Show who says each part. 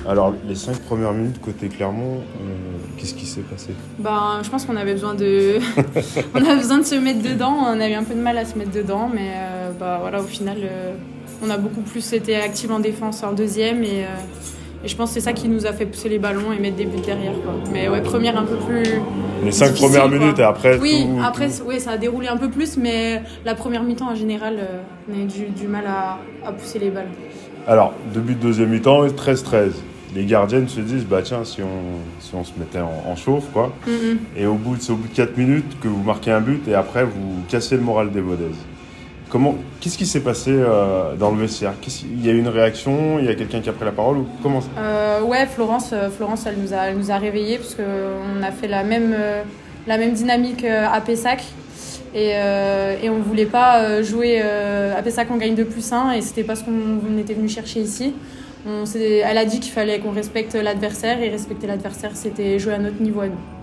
Speaker 1: Alors, les 5 premières minutes côté Clermont, qu'est-ce qui s'est passé ?
Speaker 2: Je pense qu'on avait besoin de on avait besoin de se mettre dedans. On a eu un peu de mal à se mettre dedans, mais voilà, au final, on a beaucoup plus été actifs en défense en deuxième et je pense que c'est ça qui nous a fait pousser les ballons et mettre des buts derrière, quoi. Mais ouais, première un peu plus
Speaker 1: les 5 premières minutes, quoi. Et après
Speaker 2: oui, ça a déroulé un peu plus, mais la première mi-temps en général, on a eu du mal à pousser les balles.
Speaker 1: Alors, début de deuxième mi-temps, 13-13. Les gardiennes se disent, tiens, si on se mettait en chauffe, quoi. Et c'est au bout de 4 minutes que vous marquez un but et après, vous cassez le moral des Vaudaises. Qu'est-ce qui s'est passé dans le vestiaire ? Il y a eu une réaction ? Il y a quelqu'un qui a pris la parole ou comment ça ?
Speaker 2: Ouais, Florence, elle nous a réveillés parce qu'on a fait la même dynamique à Pessac. Et on voulait pas jouer à Pessac, on gagne 2+1 et c'était pas ce qu'on était venu chercher ici. Elle a dit qu'il fallait qu'on respecte l'adversaire et respecter l'adversaire, c'était jouer à notre niveau à nous.